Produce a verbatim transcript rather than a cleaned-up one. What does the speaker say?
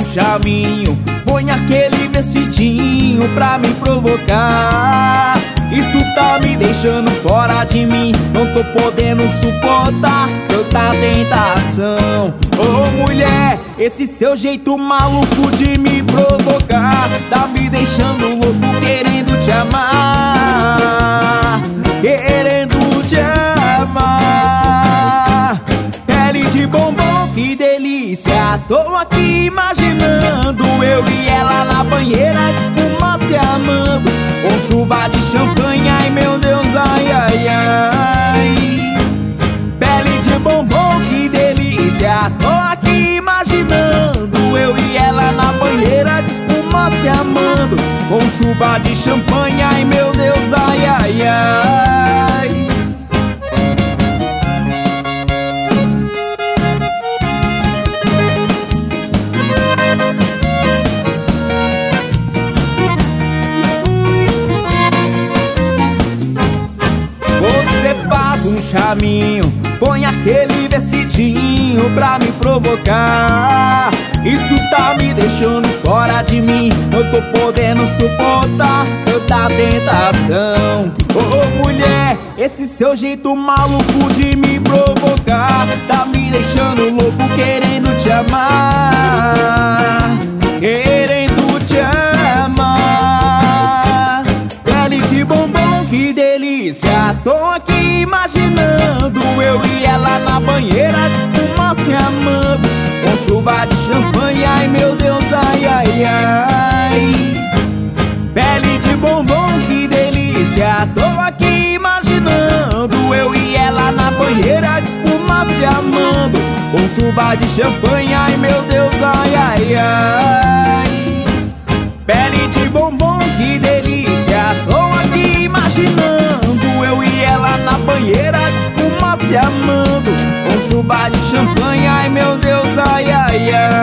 charminho, põe aquele vestidinho pra me provocar. Isso tá me deixando fora de mim, não tô podendo suportar tanta tentação. Ô mulher, esse seu jeito maluco de me provocar tá me deixando louco, querendo te amar, querendo te amar. Pele de bombom, que delícia, tô aqui imaginando eu e ela na banheira de espuma se amando, com chuva de champanhe, ai meu Deus, ai, ai, ai. Pele de bombom, que delícia, tô aqui imaginando eu e ela na banheira de espuma se amando, com chuva de champanhe, ai meu Deus, ai, ai, ai. Você faz um charminho, põe aquele vestidinho pra me provocar. Isso tá me deixando fora de mim, não tô podendo suportar tanta tentação. Ô mulher, esse seu jeito maluco de me provocar tá me deixando louco, querendo te amar, querendo te amar. Pele de bombom, que delícia, tô aqui imaginando eu e ela na banheira de espuma se amando, com chuva de champanhe, ai meu Deus, ai, ai, ai. Pele de bombom, que delícia, tô aqui imaginando eu e ela na banheira de espuma se amando, com chuva de champanhe, ai meu Deus, ai, ai, ai. Pele de bombom, que delícia, tô aqui imaginando eu e ela na banheira de espuma se amando, com chuva de champanhe, ai meu Deus, ai, ai, ai.